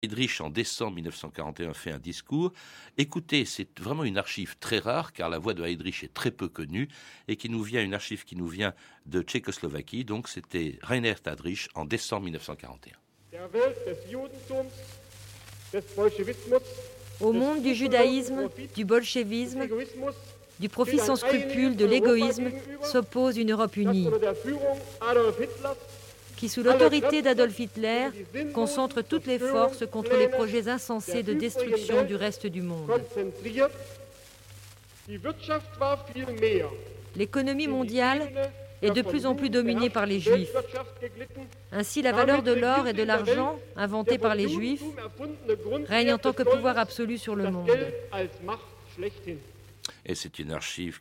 Heydrich, en décembre 1941, fait un discours. Écoutez, c'est vraiment une archive très rare, car la voix de Heydrich est très peu connue, et une archive qui nous vient de Tchécoslovaquie. Donc c'était Reinhard Heydrich en décembre 1941. Au monde du judaïsme, du bolchevisme, du profit sans scrupule, de l'égoïsme, s'oppose une Europe unie, qui, sous l'autorité d'Adolf Hitler, concentre toutes les forces contre les projets insensés de destruction du reste du monde. L'économie mondiale est de plus en plus dominée par les Juifs. Ainsi, la valeur de l'or et de l'argent, inventée par les Juifs, règne en tant que pouvoir absolu sur le monde. Et c'est une archive